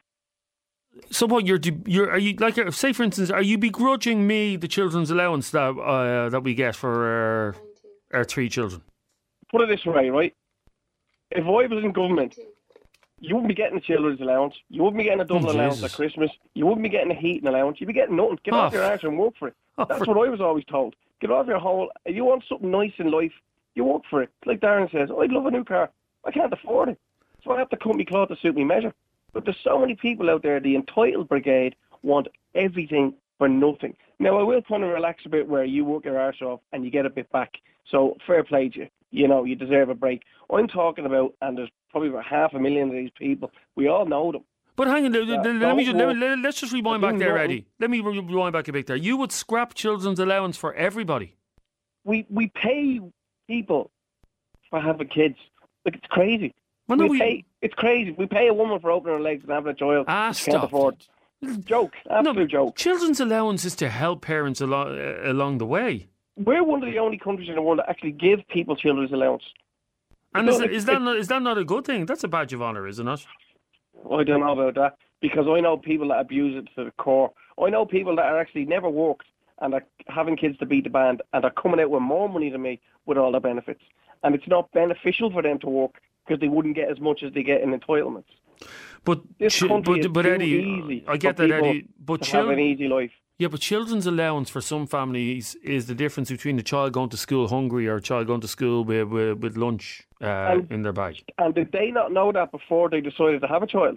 So what, you're, you're, are you, like, say for instance, are you begrudging me the children's allowance that uh, that we get for our, our three children? Put it this way, right? If I was in government, you wouldn't be getting a children's allowance. You wouldn't be getting a double oh, allowance at Christmas. You wouldn't be getting a heating allowance. You'd be getting nothing. Get oh, off your arse and work for it. Oh, That's for... what I was always told. Get off your whole... If you want something nice in life, you work for it. Like Darren says, I'd love a new car. I can't afford it. So I have to cut me cloth to suit me measure. But there's so many people out there, the entitled brigade, want everything for nothing. Now, I will kind of relax a bit where you work your arse off and you get a bit back. So fair play to you. You know, you deserve a break. I'm talking about, and there's probably about half a million of these people. We all know them. But hang on, let, let, let me just, let, let, let's just rewind back there, Eddie. Let me rewind back a bit there. You would scrap children's allowance for everybody. We we pay people for having kids. Like, it's crazy. Well, no, we we... pay, it's crazy. We pay a woman for opening her legs and having a child. Ah, she stop. Can't afford. It's a joke. Absolute no, joke. Children's allowance is to help parents along, uh, along the way. We're one of the only countries in the world that actually give people children's allowance. And is, is, that not, is that not a good thing? That's a badge of honour, isn't it? I don't know about that, because I know people that abuse it to the core. I know people that are actually never worked and they're having kids to beat the band, and they're coming out with more money than me with all the benefits. And it's not beneficial for them to work because they wouldn't get as much as they get in entitlements. But this ch- country but, is but too Eddie, easy I get for that, people Eddie. But to chil- have an easy life. Yeah, but children's allowance for some families is the difference between a child going to school hungry or a child going to school with, with, with lunch uh, And- in their bag. And did they not know that before they decided to have a child?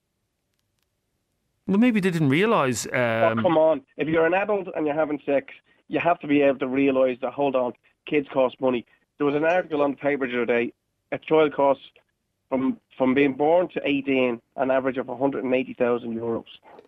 Well, maybe they didn't realise. Um, oh, come on. If you're an adult and you're having sex, you have to be able to realise that, hold on, kids cost money. There was an article on the paper the other day, a child costs from from being born to eighteen an average of one hundred eighty thousand euros.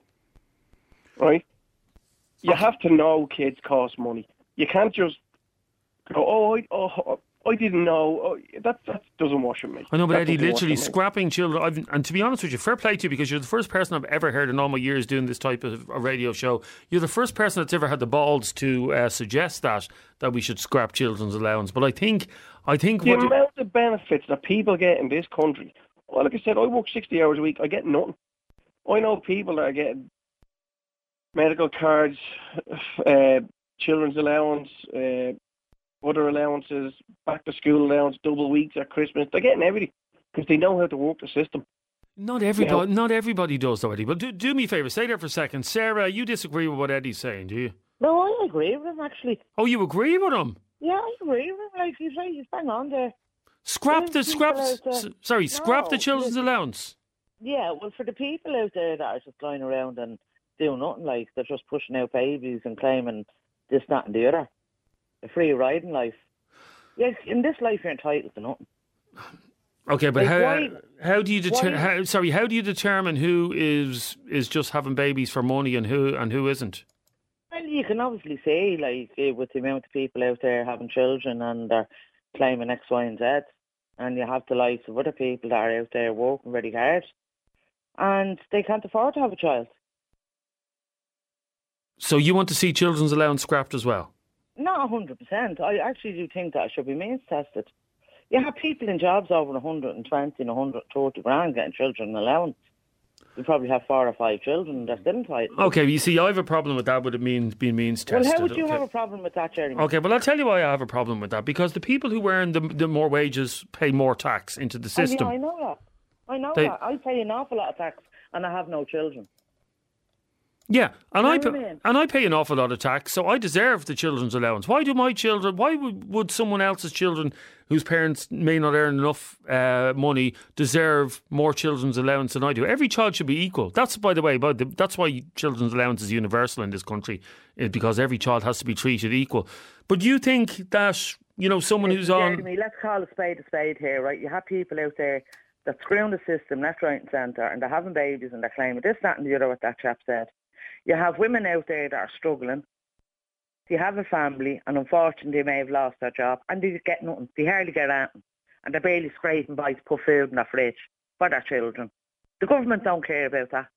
Right? You have to know kids cost money. You can't just go, oh, I, oh, I didn't know. Oh, that, that doesn't wash with me. I know, but That Eddie, doesn't wash literally with me. scrapping children. I've, and to be honest with you, fair play to you, because you're the first person I've ever heard in all my years doing this type of a radio show. You're the first person that's ever had the balls to uh, suggest that that we should scrap children's allowance. But I think, I think The what amount of benefits that people get in this country. Well, like I said, I work sixty hours a week. I get nothing. I know people that are getting medical cards, uh, children's allowance, uh, other allowances, back to school allowance, double weeks at Christmas. They're getting everything because they know how to work the system. not everybody, not everybody does though, Eddie. But do, do me a favour, stay there for a second. Sarah, you disagree with what Eddie's saying, do you? No, I agree with him, actually. Oh, you agree with him? Yeah, I agree with him. Like, he's right, he's bang on there. Scrap the There's scrap. people out there- s- Sorry, scrap the No, children's listen. allowance. Yeah, well, for the people out there that are just going around and doing nothing, like, they're just pushing out babies and claiming this, that and the other. A free ride in life. Yes, in this life you're entitled to nothing. Okay, but Like, how why- how do you deter- why- how, sorry, how do you determine who is is just having babies for money and who and who isn't? Well, you can obviously say, like, eh, with the amount of people out there having children and they're claiming X, Y, and Z, and you have the likes of other people that are out there working very hard, and they can't afford to have a child. So you want to see children's allowance scrapped as well? Not one hundred percent. I actually do think that it should be means tested. You have people in jobs over one hundred twenty and one hundred thirty grand getting children allowance. You probably have four or five children that's still entitled. Okay, you see, I have a problem with that. Would it mean being means Well, tested? how would you okay. have a problem with that, Jeremy? Okay, well, I'll tell you why I have a problem with that. Because the people who earn the, the more wages pay more tax into the system. I, know, I know that. I know They- that. I pay an awful lot of tax and I have no children. Yeah, and I, You know pay, what I mean? and I pay an awful lot of tax, so I deserve the children's allowance. Why do my children? Why would, would someone else's children, whose parents may not earn enough uh, money, deserve more children's allowance than I do? Every child should be equal. That's, by the way, but the, that's why children's allowance is universal in this country, is because every child has to be treated equal. But do you think that, you know, someone who's on? Jeremy, let's call a spade a spade here, right? You have people out there that screwing the system left, right and centre, and they're having babies and they're claiming this, that and the other, what that chap said. You have women out there that are struggling. They have a family, and unfortunately they may have lost their job, and they get nothing. They hardly get anything, and they're barely scraping by to put food in their fridge for their children. The government don't care about that.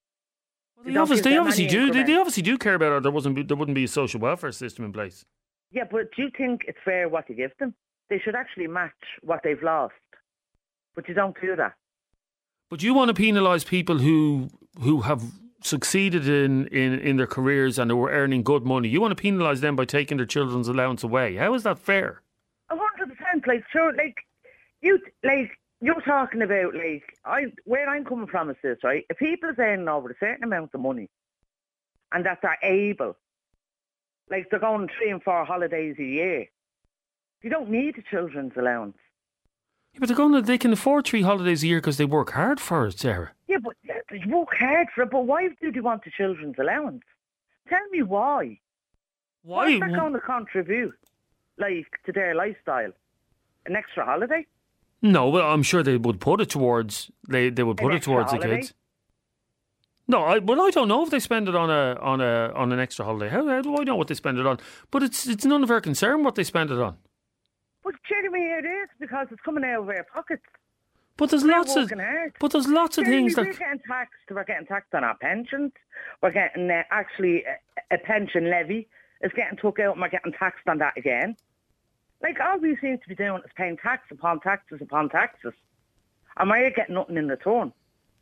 They don't obviously, give they them obviously any do. They, increment. they obviously do care about it. Or there wasn't. Be, there wouldn't be a social welfare system in place. Yeah, but do you think it's fair what you give them? They should actually match what they've lost, but you don't do that. But you want to penalise people who who have succeeded in, in, in their careers and who are earning good money. You want to penalise them by taking their children's allowance away. How is that fair? A hundred percent, like sure, like you, like you're talking about, like I, where I'm coming from is this, right? If people are earning over a certain amount of money, and that they're able, like they're going three and four holidays a year, you don't need a children's allowance. Yeah, but they're going to, they can afford three holidays a year because they work hard for it, Sarah. Yeah, but yeah, they work hard for it. But why do they want the children's allowance? Tell me why. Why? What's that going to contribute, like, to their lifestyle? An extra holiday? No, well, I'm sure they would put it towards they, they would put An it towards extra the holiday? kids. No, I, well, I don't know if they spend it on a on a on an extra holiday. How, how do I know what they spend it on? But it's it's none of our concern what they spend it on. But Jeremy, it is because it's coming out of our pockets. But there's We're lots of working hard. but there's lots of Jeremy, things that we're getting taxed. We're getting taxed on our pensions. We're getting uh, actually a, a pension levy is getting took out, and we're getting taxed on that again. Like all we seem to be doing is paying tax upon taxes upon taxes, and we're getting nothing in return.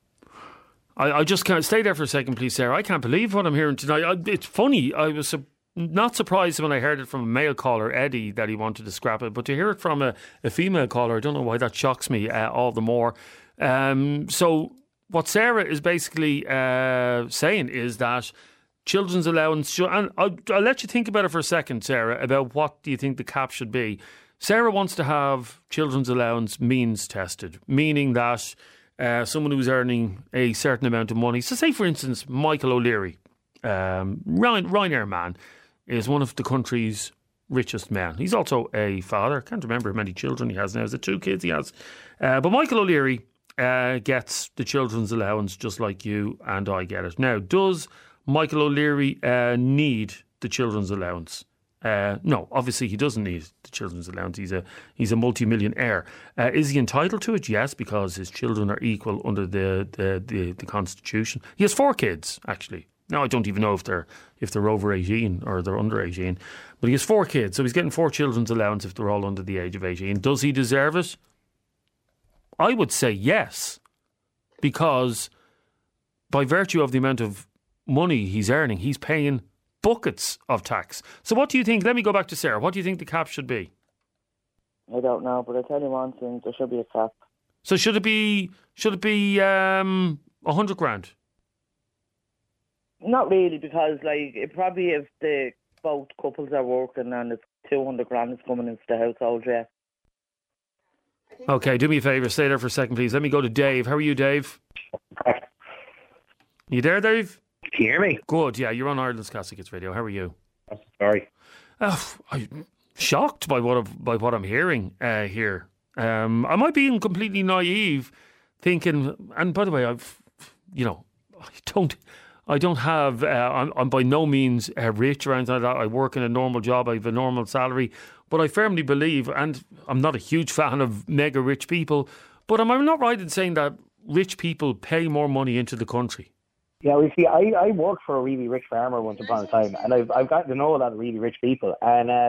I, I just can't stay there for a second, please, Sarah. I can't believe what I'm hearing tonight. I, it's funny. I was su- not surprised when I heard it from a male caller, Eddie, that he wanted to scrap it. But to hear it from a, a female caller, I don't know why that shocks me uh, all the more. Um, so what Sarah is basically uh, saying is that children's allowance should, and I'll, I'll let you think about it for a second, Sarah, about what do you think the cap should be. Sarah wants to have children's allowance means tested, meaning that uh, someone who's earning a certain amount of money, so say for instance Michael O'Leary, um, Ryan, Ryanair man, is one of the country's richest men. He's also a father. I can't remember how many children he has now. Is it two kids he has? Uh, but Michael O'Leary uh, gets the children's allowance just like you and I get it. Now, does Michael O'Leary uh, need the children's allowance? Uh, no, obviously he doesn't need the children's allowance. He's a he's a multi-millionaire. Uh, is he entitled to it? Yes, because his children are equal under the, the, the, the Constitution. He has four kids, actually. Now, I don't even know if they're if they're over eighteen or they're under eighteen. But he has four kids, so he's getting four children's allowance if they're all under the age of eighteen. Does he deserve it? I would say yes, because by virtue of the amount of money he's earning, he's paying buckets of tax. So what do you think? Let me go back to Sarah. What do you think the cap should be? I don't know, but I tell you one thing, there should be a cap. So should it be should it be um a hundred grand? Not really, because like it probably if the both couples are working and it's two hundred grand is coming into the household, yeah. Okay, do me a favour, stay there for a second, please. Let me go to Dave. How are you, Dave? You there, Dave? Can you hear me? Good, yeah. You're on Ireland's Classic Hits Radio. How are you? Sorry. Oh, I'm shocked by what I've, by what I'm hearing uh, here. Um, I might be completely naive, thinking. And by the way, I've, you know, I don't, I don't have. Uh, I'm, I'm by no means uh, rich or anything like that. I work in a normal job. I have a normal salary. But I firmly believe, and I'm not a huge fan of mega rich people, but am I not right in saying that rich people pay more money into the country? Yeah, we see. I, I worked for a really rich farmer once upon a time, and I've I've gotten to know a lot of really rich people, and uh,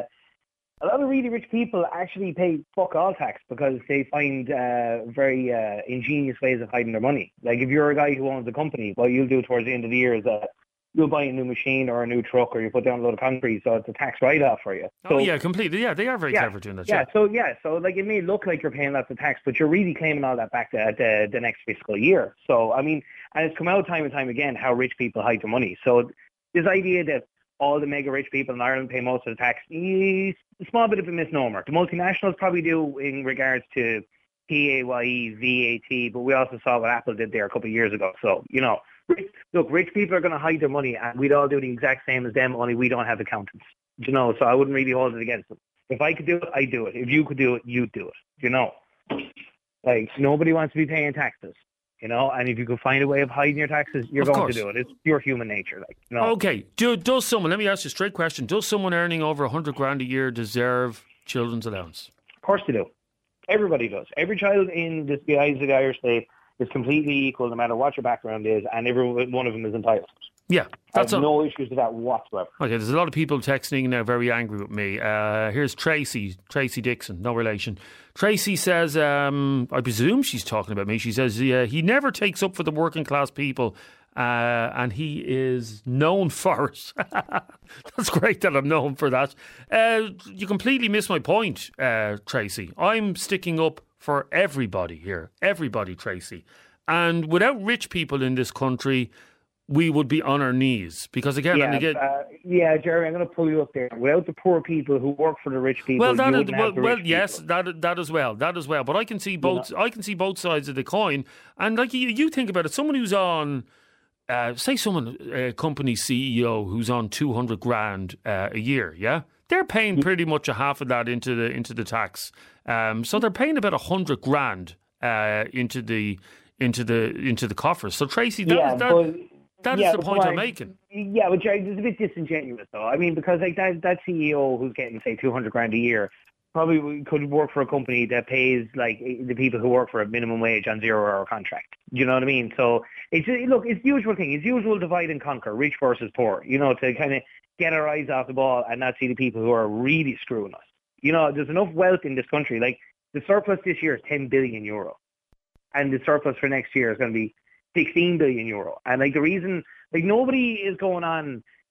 a lot of really rich people actually pay fuck all tax because they find uh, very uh, ingenious ways of hiding their money. Like if you're a guy who owns a company, what you'll do towards the end of the year is that you'll buy a new machine or a new truck, or you put down a load of concrete, so it's a tax write-off for you. So, oh yeah, completely. Yeah, they are very yeah, clever doing that. Yeah, Yeah. so yeah, so like it may look like you're paying lots of tax, but you're really claiming all that back to the, the next fiscal year. So I mean, and it's come out time and time again how rich people hide their money. So this idea that all the mega rich people in Ireland pay most of the tax is a small bit of a misnomer. The multinationals probably do in regards to P A Y E, V A T, but we also saw what Apple did there a couple of years ago. So, you know, rich, look, rich people are going to hide their money, and we'd all do the exact same as them, only we don't have accountants. You know, so I wouldn't really hold it against them. If I could do it, I'd do it. If you could do it, you'd do it. You know, like nobody wants to be paying taxes. You know, and if you can find a way of hiding your taxes, you're Of going course. to do it. It's pure human nature. Like, you know. Okay, do, does someone, let me ask you a straight question, does someone earning over one hundred grand a year deserve children's allowance? Of course they do. Everybody does. Every child in this, the eyes of the Irish state is completely equal, no matter what your background is, and every one of them is entitled. Yeah, that's I have all. no issues with that whatsoever. Okay, there's a lot of people texting now very angry with me. Uh, here's Tracy, Tracy Dixon, no relation. Tracy says, um, I presume she's talking about me. She says, uh, he never takes up for the working class people, uh, and he is known for it. That's great that I'm known for that. Uh, you completely missed my point, uh, Tracy. I'm sticking up for everybody here. Everybody, Tracy. And without rich people in this country, we would be on our knees. Because again, yeah, and again, uh, yeah, Jerry, I'm going to pull you up there. Without the poor people who work for the rich people, well, that you is, wouldn't well, have the well rich yes, people. that that as well, that as well. But I can see both. Yeah. I can see both sides of the coin. And like you, you think about it, someone who's on, uh, say, someone a company C E O who's on two hundred grand uh, a year, yeah, they're paying pretty much a half of that into the into the tax. Um, so they're paying about a hundred grand uh, into the into the into the coffers. So Tracy, that Yeah, is that. but- That yeah, is the but point come I'm on. making. Yeah, but Jerry, it's a bit disingenuous, though. I mean, because like that that C E O who's getting say two hundred grand a year probably could work for a company that pays like the people who work for a minimum wage on zero hour contract. You know what I mean? So it's look, it's the usual thing. It's usual divide and conquer, rich versus poor. You know, to kind of get our eyes off the ball and not see the people who are really screwing us. You know, there's enough wealth in this country. Like the surplus this year is ten billion euro, and the surplus for next year is going to be sixteen billion euro. And like the reason, like nobody is going on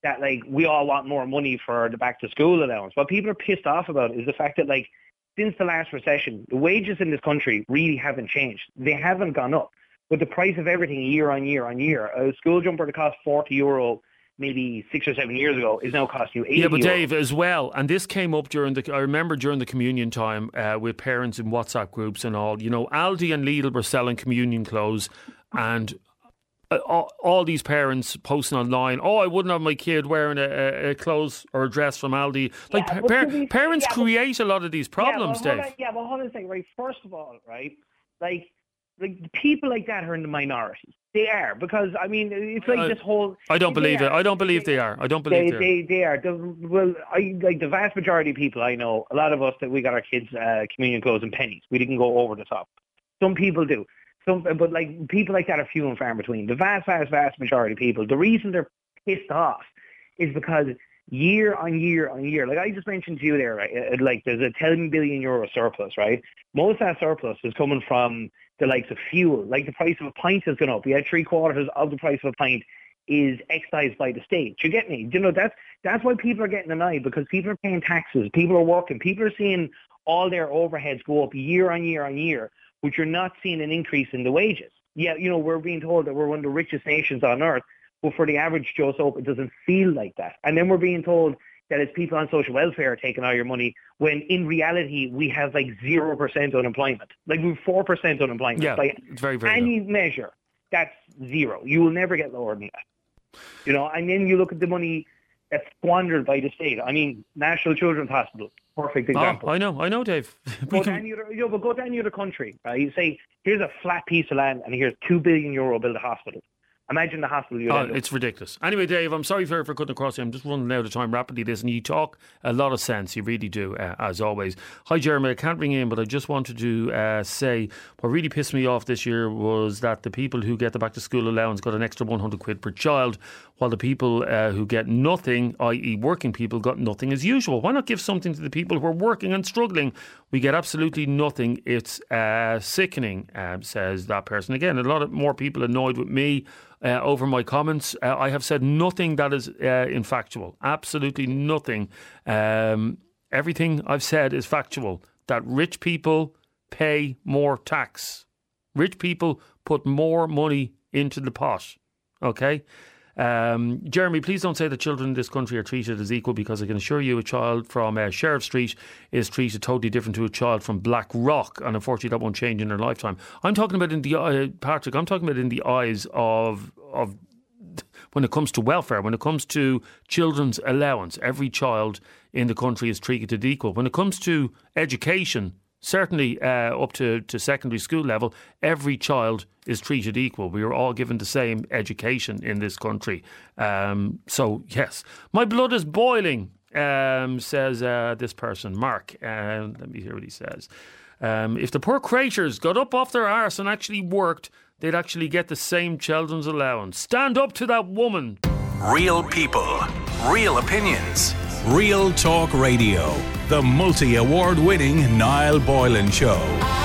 that like we all want more money for the back to school allowance. What people are pissed off about is the fact that like since the last recession, the wages in this country really haven't changed. They haven't gone up. But the price of everything year on year on year, a school jumper that cost forty euro maybe six or seven years ago is now costing you eighty Yeah, but euro. Dave, as well, and this came up during the, I remember during the communion time uh, with parents in WhatsApp groups and all, you know, Aldi and Lidl were selling communion clothes and uh, all, all these parents posting online, oh, I wouldn't have my kid wearing a, a, a clothes or a dress from Aldi. Like, Yeah, pa- but par- to be- parents yeah, but- create a lot of these problems, yeah, well, hold Dave. on, yeah, well, hold on a second, right? First of all, right, like, like people like that are in the minority. They are, because, I mean, it's like Uh, this whole... I don't they believe are. it. I don't believe they are. I don't believe They, they are. they, they are. The, well, I, like the vast majority of people I know, a lot of us that we got our kids uh, communion clothes in pennies. We didn't go over the top. Some people do. Some, but like people like that are few and far in between. The vast, vast, vast majority of people, the reason they're pissed off is because year on year on year, like I just mentioned to you there, right? uh, Like there's a ten billion euro surplus, right? Most of that surplus is coming from the likes of fuel. Like the price of a pint has gone up. We had three quarters of the price of a pint is excised by the state. You get me? You know, that's that's why people are getting annoyed, because people are paying taxes, people are working, people are seeing all their overheads go up year on year on year, but you're not seeing an increase in the wages. Yeah, you know, we're being told that we're one of the richest nations on earth, but for the average Joe Soap, it doesn't feel like that. And then we're being told that it's people on social welfare taking all your money, when in reality we have like zero percent unemployment. Like we have four percent unemployment. Yeah, By it's very, very any measure, that's zero. You will never get lower than that. You know, and then you look at the money that's squandered by the state. I mean, National Children's Hospital, perfect example. Oh, I know, I know, Dave. We Go can- to any other, you know, but go to any other country, right? You say, here's a flat piece of land and here's two billion euro build a hospital. Imagine the hospital you'd Oh, end up. it's ridiculous. Anyway, Dave, I'm sorry for, for cutting across you. I'm just running out of time rapidly. This, and you talk a lot of sense. You really do, uh, as always. Hi, Jeremy. I can't ring in, but I just wanted to uh, say what really pissed me off this year was that the people who get the back to school allowance got an extra one hundred quid per child, while the people uh, who get nothing, that is, working people, got nothing as usual. Why not give something to the people who are working and struggling? We get absolutely nothing. It's uh, sickening, uh, says that person. Again, a lot of more people annoyed with me Uh, over my comments. Uh, I have said nothing that is uh, infactual. Absolutely nothing. Um, everything I've said is factual. That rich people pay more tax. Rich people put more money into the pot. Okay? Um, Jeremy, please don't say that children in this country are treated as equal, because I can assure you a child from uh, Sheriff Street is treated totally different to a child from Black Rock, and unfortunately that won't change in their lifetime. I'm talking about in the uh, Patrick, I'm talking about in the eyes of of when it comes to welfare, when it comes to children's allowance. Every child in the country is treated equal. When it comes to education, certainly uh, up to, to secondary school level, every child is treated equal. We are all given the same education in this country. Um, so, yes. My blood is boiling, um, says uh, this person, Mark. Uh, let me hear what he says. Um, if the poor creatures got up off their arse and actually worked, they'd actually get the same children's allowance. Stand up to that woman. Real people, real opinions, Real Talk Radio. The multi-award winning Niall Boylan Show.